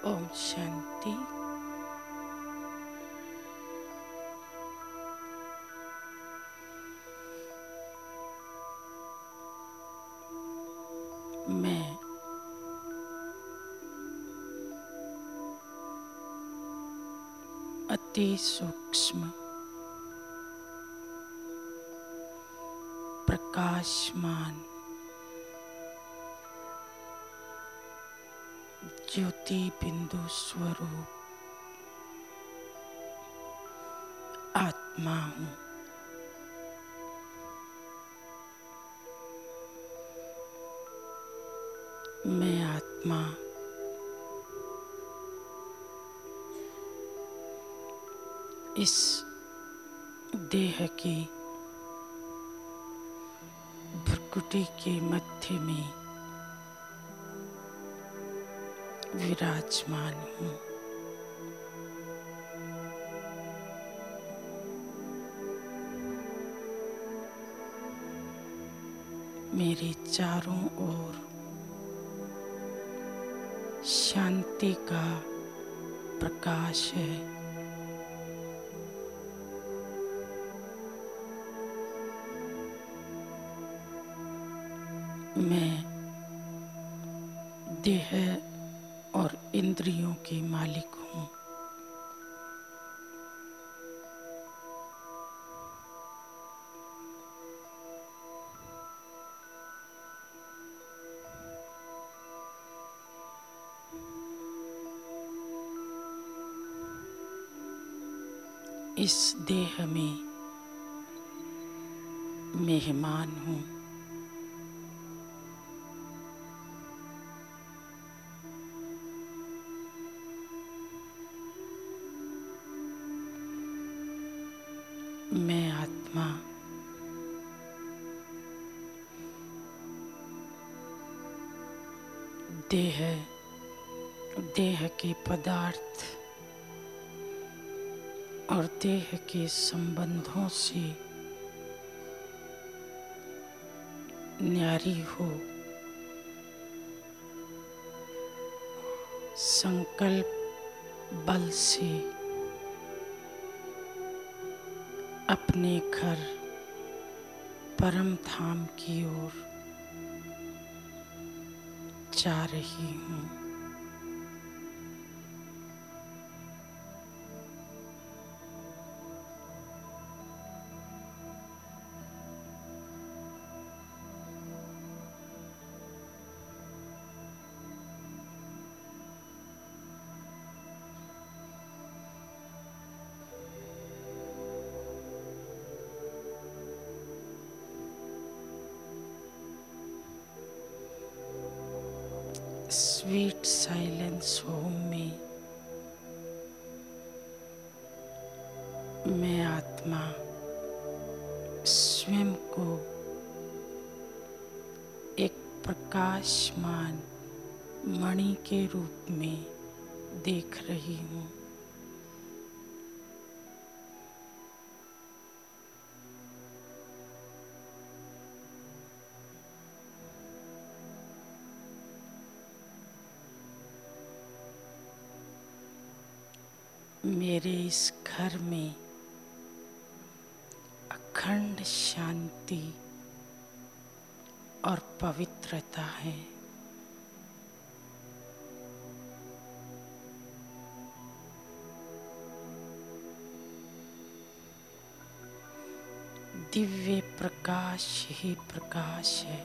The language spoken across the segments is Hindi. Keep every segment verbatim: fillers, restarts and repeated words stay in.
ओम शांति। मैं अति सूक्ष्म प्रकाशमान ज्योति बिंदु स्वरूप आत्मा हूँ। मैं आत्मा इस देह की भ्रुकुटी के मध्य में विराजमान हूँ। मेरे चारों ओर शांति का प्रकाश है। मैं देह और इंद्रियों की मालिक हूँ। इस देह में मेहमान हूँ। मैं आत्मा देह देह के पदार्थ और देह के संबंधों से न्यारी हो संकल्प बल से अपने घर परम धाम की ओर जा रही हूँ। स्वीट साइलेंस होम में मैं आत्मा स्वयं को एक प्रकाशमान मणि के रूप में देख रही हूँ। मेरे इस घर में अखंड शांति और पवित्रता है। दिव्य प्रकाश ही प्रकाश है।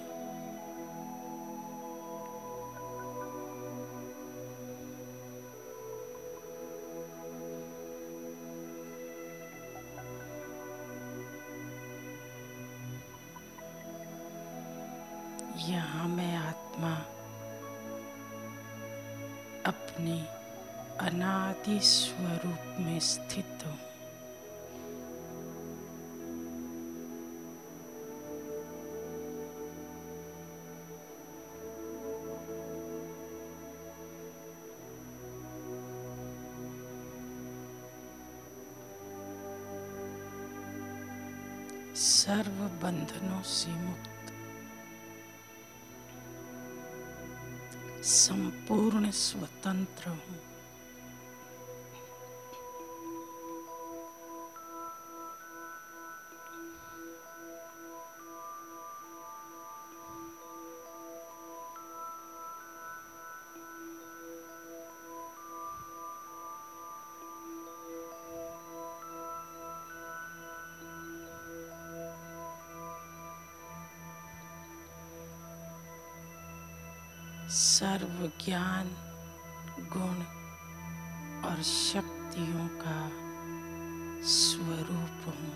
यहाँ मैं आत्मा अपने अनादि स्वरूप में स्थित हूँ। सर्व बंधनों से मुक्त संपूर्ण स्वतंत्र हूँ। सर्व ज्ञान, गुण और शक्तियों का स्वरूप हूँ।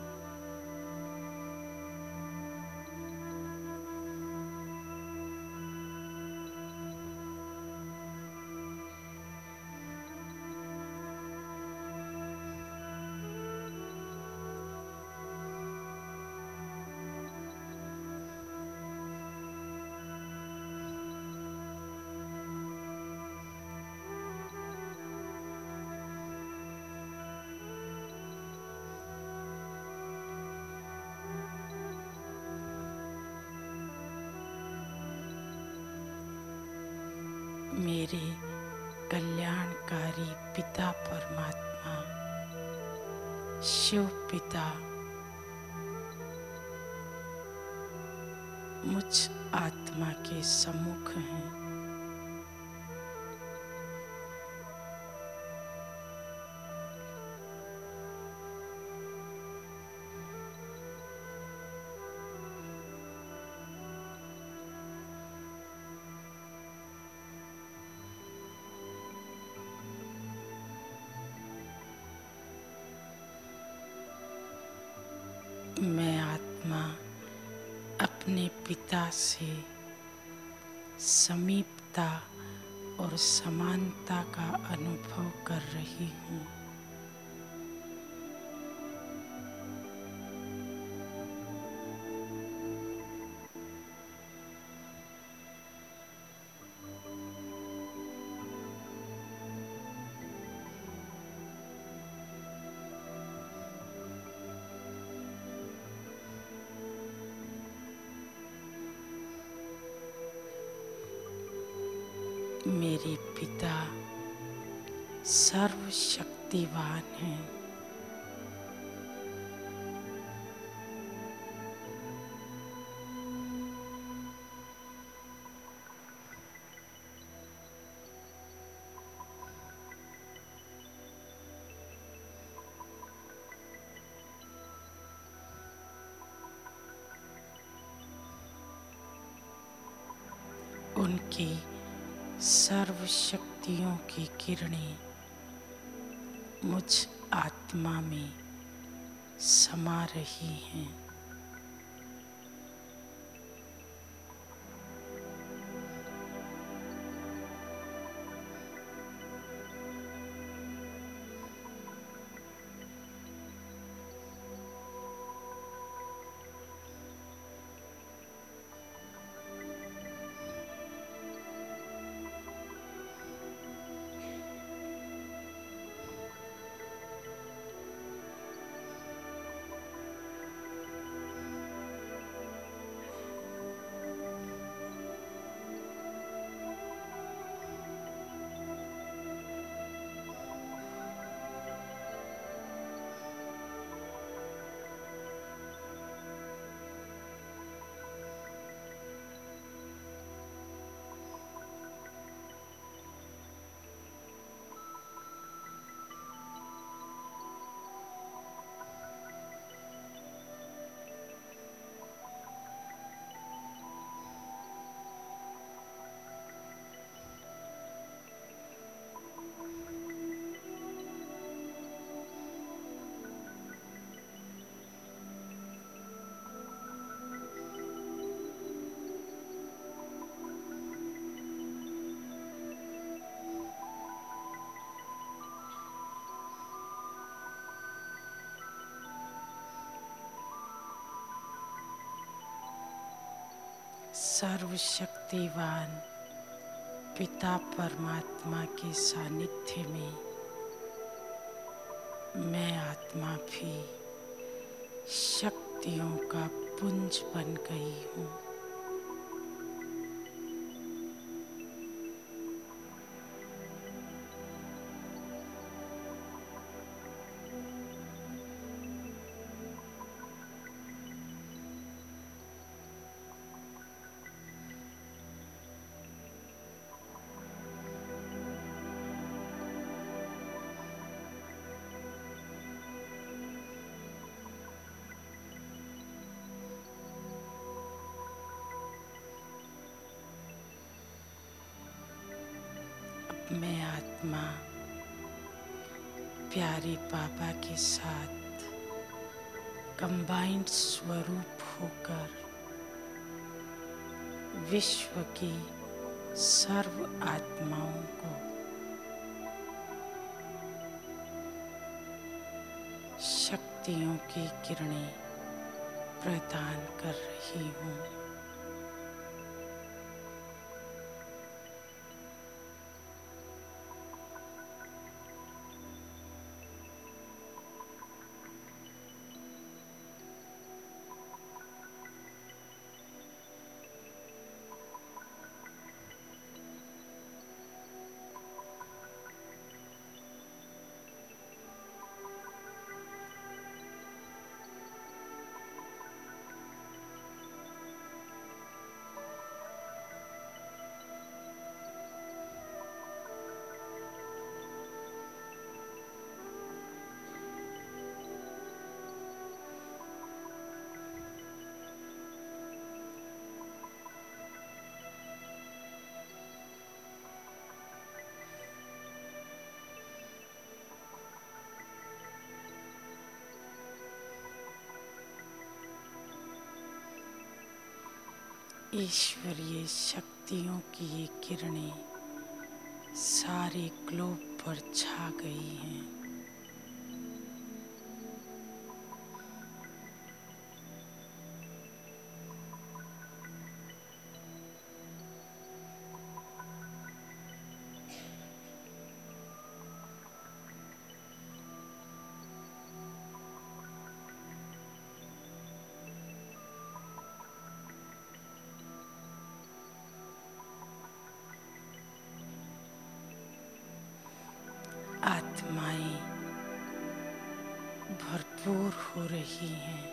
मेरे कल्याणकारी पिता परमात्मा शिव पिता मुझ आत्मा के सम्मुख हैं। मैं आत्मा अपने पिता से समीपता और समानता का अनुभव कर रही हूँ। मेरे पिता सर्वशक्तिवान हैं। उनकी सर्व शक्तियों की किरणें मुझ आत्मा में समा रही हैं। सर्वशक्तिवान पिता परमात्मा के सानिध्य में मैं आत्मा भी शक्तियों का पुंज बन गई हूँ। मैं आत्मा प्यारे बाबा के साथ कंबाइंड स्वरूप होकर विश्व की सर्व आत्माओं को शक्तियों की किरणें प्रदान कर रही हूँ। ईश्वरीय शक्तियों की ये किरणें सारे ग्लोब पर छा गई हैं। आत्माएं भरपूर हो रही हैं।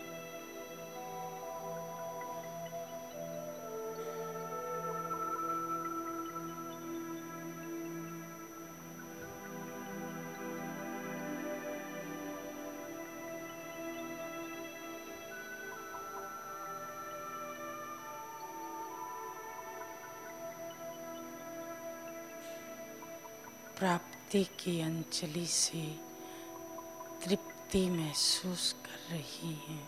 प्राप्ति की अंजलि से तृप्ति महसूस कर रही हैं।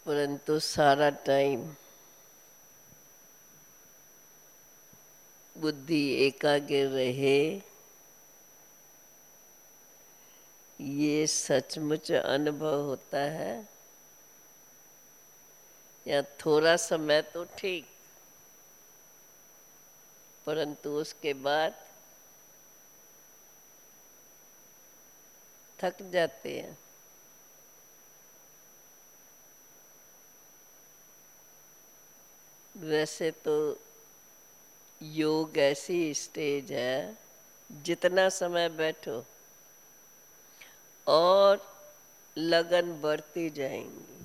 परंतु सारा टाइम बुद्धि एकाग्र रहे, ये सचमुच अनुभव होता है। या थोड़ा समय तो ठीक, परंतु उसके बाद थक जाते हैं। वैसे तो योग ऐसी स्टेज है, जितना समय बैठो और लगन बढ़ती जाएंगी।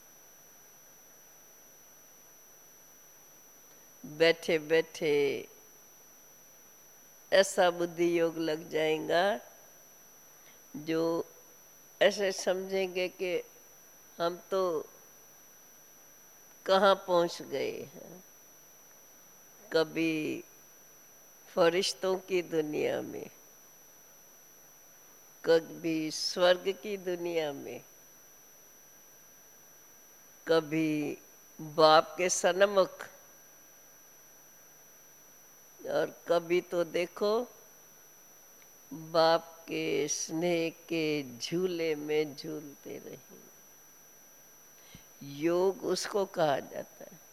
बैठे बैठे ऐसा बुद्धि योग लग जाएगा जो ऐसे समझेंगे कि हम तो कहाँ पहुंच गए हैं। कभी फरिश्तों की दुनिया में, कभी स्वर्ग की दुनिया में, कभी बाप के सन्मुख, और कभी तो देखो बाप के स्नेह के झूले में झूलते रहे। योग उसको कहा जाता है।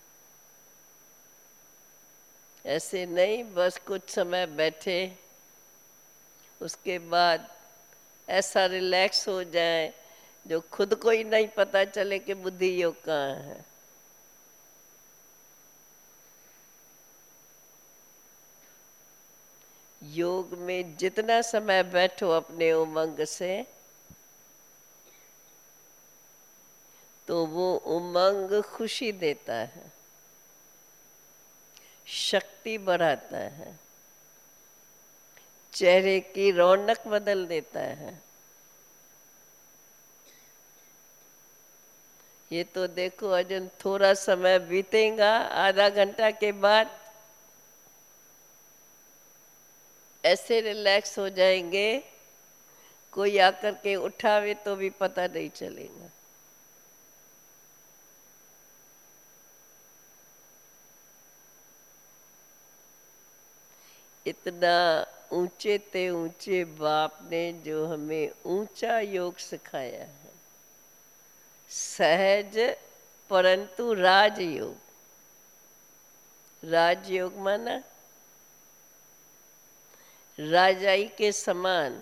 ऐसे नहीं बस कुछ समय बैठे, उसके बाद ऐसा रिलैक्स हो जाए जो खुद को ही नहीं पता चले कि बुद्धि योग कहाँ है। योग में जितना समय बैठो अपने उमंग से, तो वो उमंग खुशी देता है, शक्ति बढ़ाता है, चेहरे की रौनक बदल देता है। ये तो देखो अजन थोड़ा समय बीतेगा, आधा घंटा के बाद ऐसे रिलैक्स हो जाएंगे, कोई आकर के उठावे तो भी पता नहीं चलेगा। इतना ऊंचे ते ऊंचे बाप ने जो हमें ऊंचा योग सिखाया है, सहज परंतु राजयोग। राजयोग माना राजाई के समान,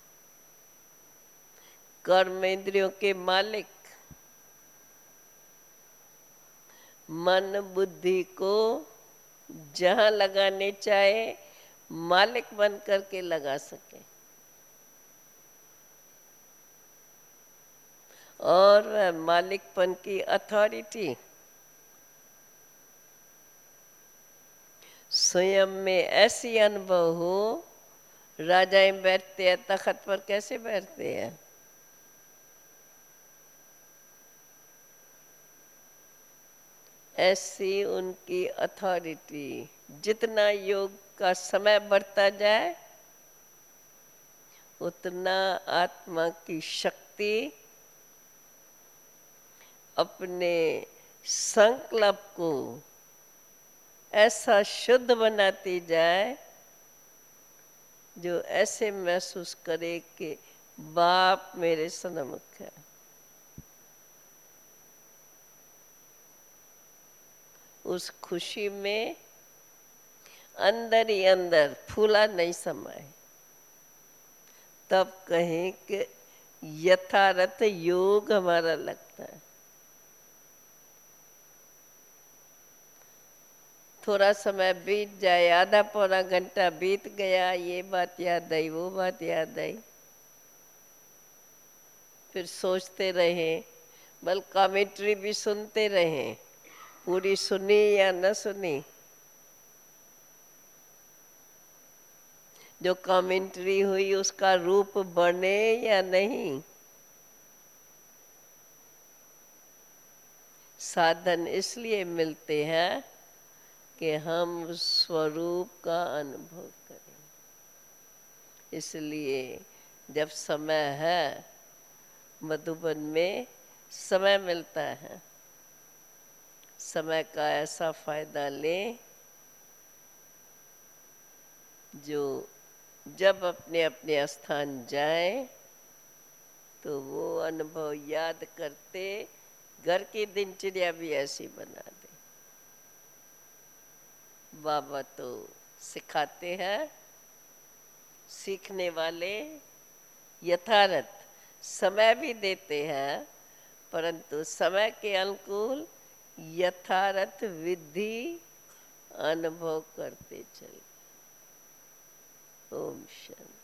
कर्मेंद्रियों के मालिक, मन बुद्धि को जहां लगाने चाहे मालिक बन करके लगा सके, और वह मालिकपन की अथॉरिटी स्वयं में ऐसी अनुभव हो। राजाएं बैठते हैं तख्त पर, कैसे बैठते हैं? ऐसी उनकी अथॉरिटी। जितना योग का समय बढ़ता जाए, उतना आत्मा की शक्ति अपने संकल्प को ऐसा शुद्ध बनाती जाए जो ऐसे महसूस करे कि बाप मेरे सन्मुख है। उस खुशी में अंदर ही अंदर फूला नहीं समाए, तब कहें कि यथार्थ योग हमारा लगता है। थोड़ा समय बीत जाए, आधा पौना घंटा बीत गया, ये बात याद आई, वो बात याद आई, फिर सोचते रहे, बल कमेंट्री भी सुनते रहे, पूरी सुनी या न सुनी। जो कमेंट्री हुई उसका रूप बने या नहीं, साधन इसलिए मिलते हैं कि हम स्वरूप का अनुभव करें। इसलिए जब समय है, मधुबन में समय मिलता है, समय का ऐसा फायदा लें जो जब अपने अपने स्थान जाएं तो वो अनुभव याद करते घर की दिनचर्या भी ऐसी बना दे। बाबा तो सिखाते हैं, सीखने वाले यथार्थ समय भी देते हैं, परंतु समय के अनुकूल यथार्थ विधि अनुभव करते चले। ओम शांति।